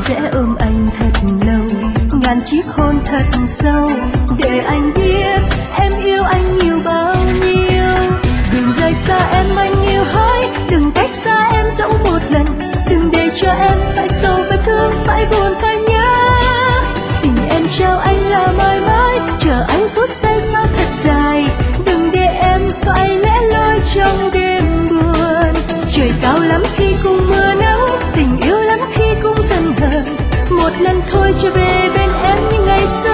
sẽ ôm anh thật lâu, ngàn chiếc hôn thật sâu, để anh biết em yêu anh nhiều bao nhiêu. Đừng rời xa em anh yêu hỡi, đừng cách xa em dẫu một lần, đừng để cho em phải sầu phải thương phải buồn phải nhớ. Tình em trao anh là mãi mãi, chờ anh phút giây sao thật dài, đừng để em phải lẻ loi trong đêm buồn. Trời cao lắm khi cùng mưa nắng, tình yêu lắm khi cũng dần hờn, một lần thôi trở về bên em như ngày xưa.